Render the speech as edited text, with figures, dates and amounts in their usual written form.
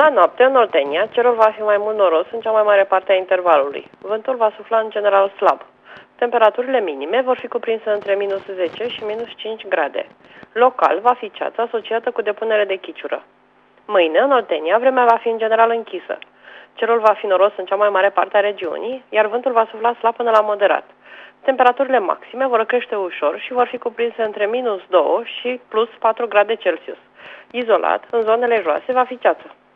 La noapte, în Oltenia, cerul va fi mai mult noros în cea mai mare parte a intervalului. Vântul va sufla în general slab. Temperaturile minime vor fi cuprinse între minus 10 și minus 5 grade. Local va fi ceață asociată cu depunere de chiciură. Mâine, în Oltenia, vremea va fi în general închisă. Cerul va fi noros în cea mai mare parte a regiunii, iar vântul va sufla slab până la moderat. Temperaturile maxime vor crește ușor și vor fi cuprinse între minus 2 și plus 4 grade Celsius. Izolat, în zonele joase, va fi ceață.